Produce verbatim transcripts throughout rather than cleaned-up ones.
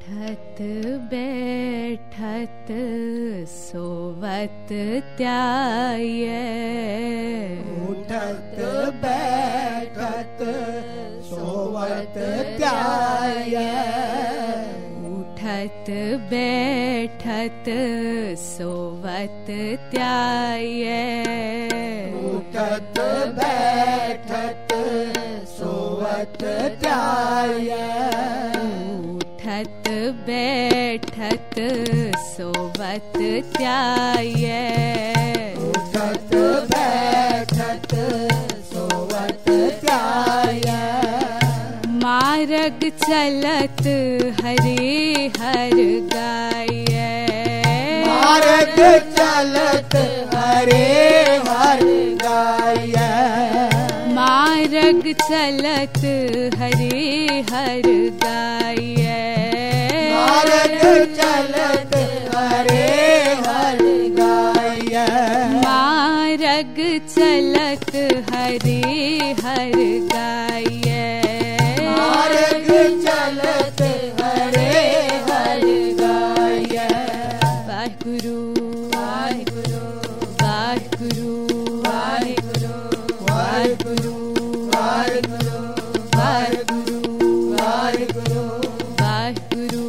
उठत बैठत सोवत त्याये, उठत बैठत सोवत त्याये, उठत बैठत सोवत त्याये, उठत बैठत सोवत त्याये, उठत बैठत सोवत त्याये, उठत बैठत सोवत त्याये, मार्ग चलत हरे हर गाये, मार्ग चलत हरे हर गाये, मार्ग चलत हरे हर गाये, मार्ग चलत हरे हर गाये, मार्ग चलत हरे हर गाये, मार्ग चलत हरे हर गाये, वाहिगुरु वाहिगुरु वाहिगुरु वाहिगुरु वाहिगुरु वाहिगुरु वाहिगुरु वाहिगुरु वाहिगुरु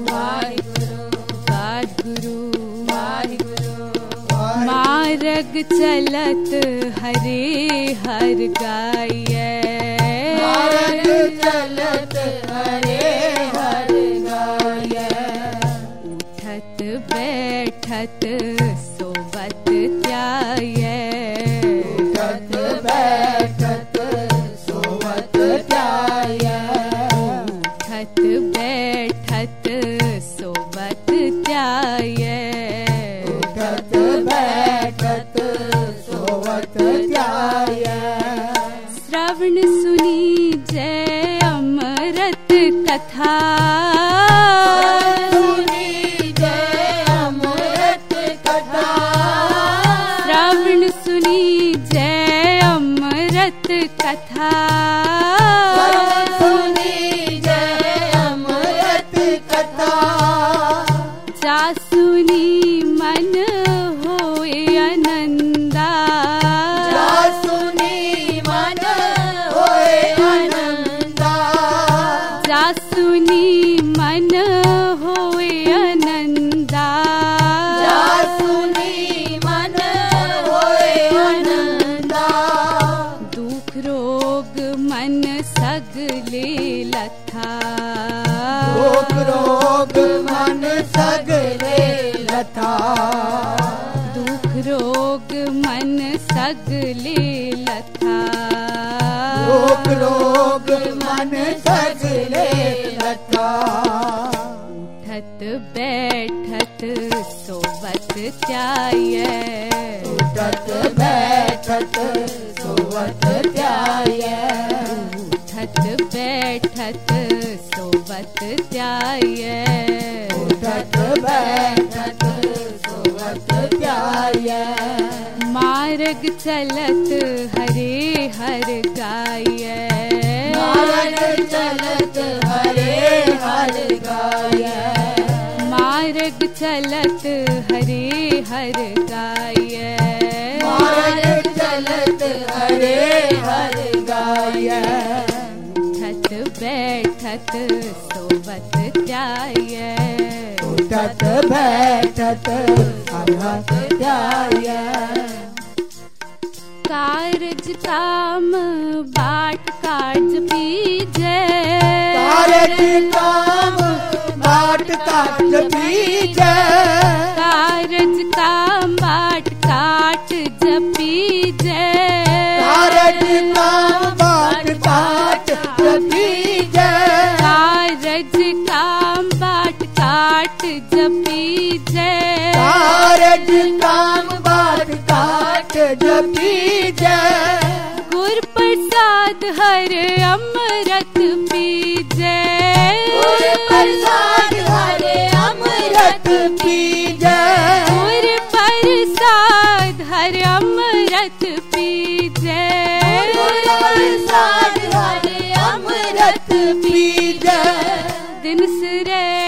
वाहिगुरु वाहिगुरु मार्ग चलत हरे हर गाये, मार्ग चलत हरे हर गाये, उठत बैठत सोवत त्याये, उठत बैठत सोवत त्याये, उठत बैठत सोवत त्याये, उठत बैठत सोवत त्याये, श्रवण सुनी जय अमृत कथा, सुनी जय अमृत कथा, श्रवण सुनी जय अमृत कथा, सुनी जय अमृत कथा, जा सुनी मन होए आनंदा, जा सुनी मन होए आनंदा, जा सुनी मन होए आनंदा, जा सुनी मन होए आनंदा, दुख रोग मन सगले लथा, दुख रोग मन सगले लथा, दुख रोग मन सगले लथा, दुख रोग मन सगले लथा, उठत बैठत सोवत त्याये, उठत बैठत सोवत त्याये, उठत बैठत सोवत त्याये, उठत बैठत सोवत त्याये, मार्ग चलत हरे हर गाये, मार्ग चलत हरे हर गाये, मार्ग चलत हरे हर गाये, मार्ग चलत हरे हर गाये, उठत बैठत सोवत त्याये, उठत बैठत अरहत त्याये, कारज काम बाट काज पीजे, कारज काम बाट काट पीजे, कारज काम बाट काट जपीजे, कारज काम बाट काट पीजे, कारज काम बाट काट जपीजे, कारज काम बाट काट जपीजे, गुर प्रसाद हर अमृत पीजे, गुर प्रसाद हरे अमृत पीजे, गुर प्रसाद हर अमृत पीजे, गुर प्रसाद हरे अमृत पीजे, दिन सिरे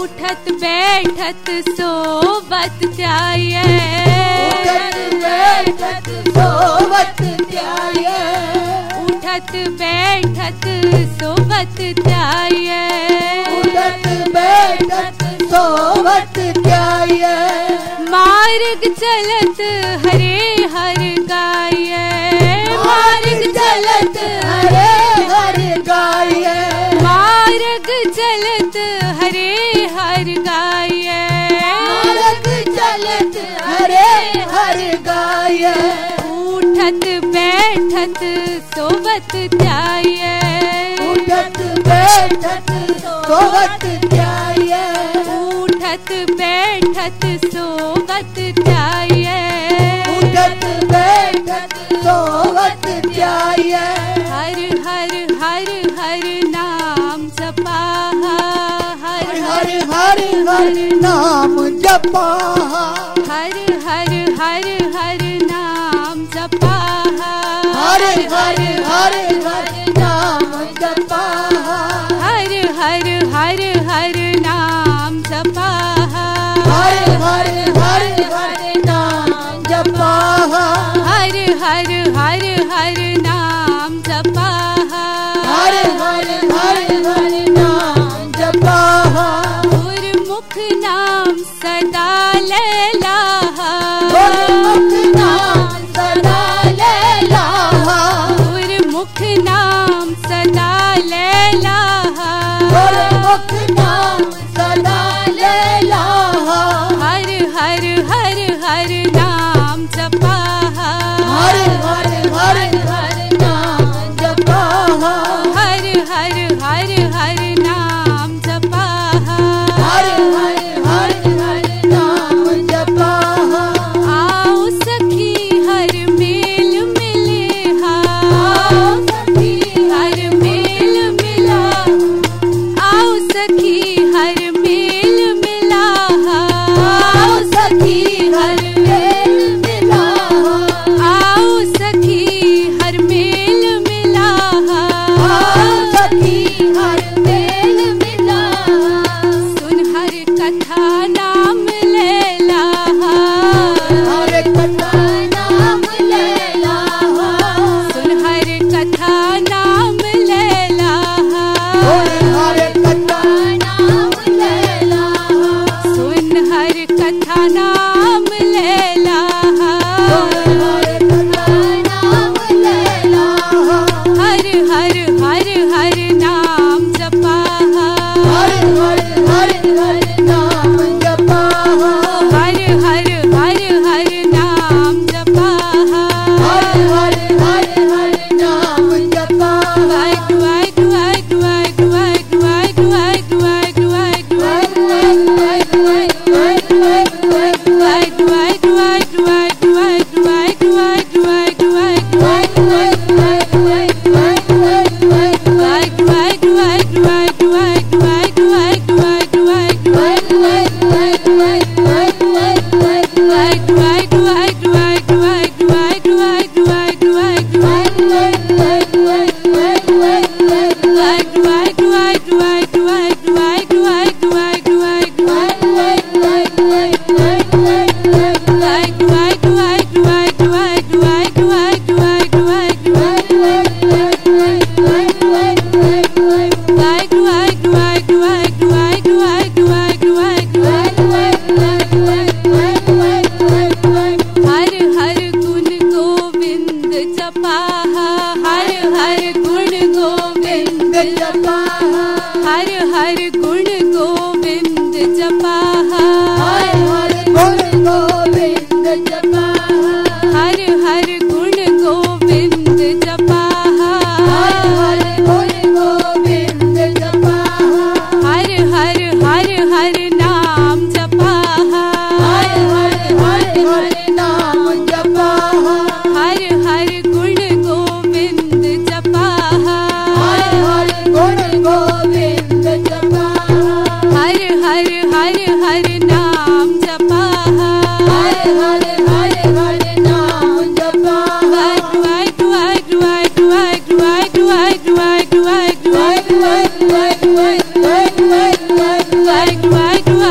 उठत बैठत सोवत त्याये, उठत बैठत सोवत त्याये, उठत बैठत सोवत त्याये, उठत बैठत सोवत त्याये। मार्ग चलत हरे हर गाये, मार्ग चलत हरे हर गाये, मार्ग चलत हरे हर गाये, मार्ग चलत हरे हर गाये। उठत बैठत सोवत त्याये, उठत बैठत सोवत त्याये, उठत बैठत सोवत त्याये, उठत बैठत सोवत त्याये। हर हर हर हर नाम जपा, हर हर हर हर नाम जपा, हर हर हर हर नाम जपा, हर हर हर हर नाम जपा, हर हर हर हर नाम जपा, हर हर हर हर नाम जपा, हर हर हर हर नाम जपा, हर हर हर हर नाम जपा। गुरमुख नाम सदा लैला, गुरमुख नाम सदा लैला, गुरमुख नाम सदा लैला, गुरमुख नाम सदा लैला। हर हर हर हर नाम जपा, हर हर हर हर नाम जपा, हर हर हर हर नाम जपा, हर हर हर हर नाम जपा। आओ सखी हर मेल मिले, आओ सखी हर मेल मिला, आओ सखी हर मेल मिला, आओ सखी हर मेल मिला, आओ सखी हर मेल मिला, आओ सखी हर मेल मिला। सुन हर कथा नाम लैला, हर कथा नाम लैला, सुन हर कथा नाम लैला, हर कथा नाम लैला, सुन हर कथा नाम लैला, हर कथा नाम लैला। हर हर हर हर नाम जपा, हर हर हर हर नाम जपा, हर हर हर हर नाम जपा, हर हर हर हर नाम जपा। दुआई दुआई दुआई दुआई दुआई दुआई दुआई दुआई दुआई दुआई हर हर गुण गोविंद जपा, हर हर गुण गोविंद जपा, हर हर गुण गोविंद जपा, हर हर गुण गोविंद जपा, हर हर गुण गोविंद जपा, हर हर गुण गोविंद जपा, हर हर हर हर नाम जपा, हर हर हर हर नाम जपा, हर हर गुण गोविंद जपा, हर हर गुण गोविंद जपा, हर हर हर हर नाम जपा, हर हर हर हर नाम जपा। दुआई दुआई दुआई दुआई दुआई दुआई दुआई दुआई दुआई दुआई दुआई दुआई दुआई दुआई दुआई दुआई दुआई दुआई